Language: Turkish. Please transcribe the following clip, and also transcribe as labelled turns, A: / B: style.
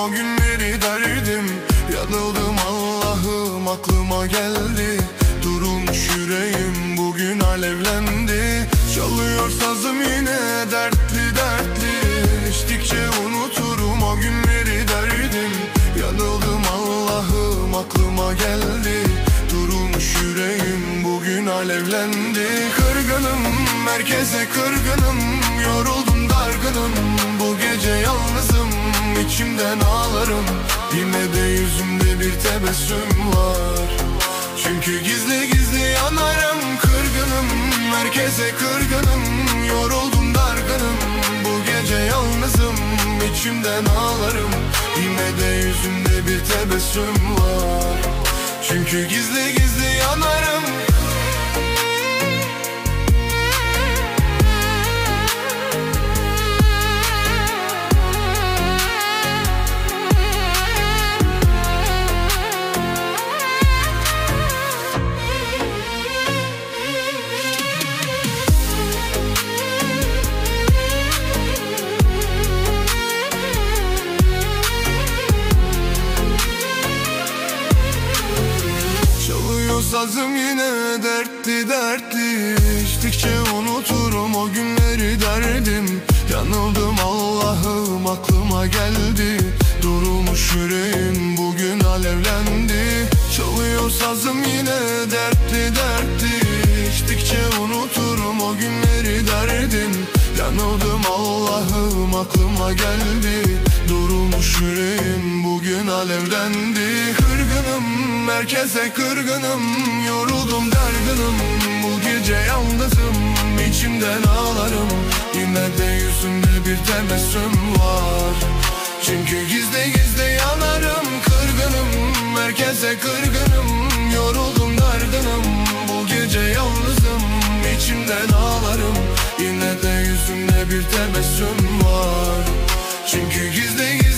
A: o günleri derdim. Yanıldım Allah'ım, aklıma geldi. Durulmuş yüreğim bugün alevlendi. Çalıyor sazım yine dertli dertli. İçtikçe unuturum o günleri derdim. Yanıldım Allah'ım, aklıma geldi. Durulmuş yüreğim bugün alevlendi. Kırgınım, merkeze kırgınım. Yoruldum, dargınım. Bu gece yalnızım, içimden ağlarım. Yine de yüzümde bir tebessüm var. Çünkü gizli gizli yanarım. Kırgınım, merkeze kırgınım. Yoruldum, dargınım. Bu gece yalnızım, içimden ağlarım. Yine de yüzümde bir tebessüm var. Çünkü gizli gizli yanarım. Sazım yine dertli dertli. İçtikçe unuturum o günleri derdim. Yanıldım Allah'ım, aklıma geldi. Durulmuş yüreğim bugün alevlendi. Çalıyor sazım yine dertli dertli. İçtikçe unuturum o günleri derdim. Yanıldım Allah'ım, aklıma geldi. Durulmuş yüreğim bugün alevlendi. Kırgınım, merkeze kırgınım. Yoruldum, dargınım. Bu gece yalnızım, içimden ağlarım. Yine de yüzümde bir tebessüm var. Çünkü gizli gizli yanarım. Kırgınım, merkeze kırgınım. Yoruldum, dargınım. Bu gece yalnızım, içimden ağlarım. Yine de yüzümde bir tebessüm var. Çünkü gizli gizli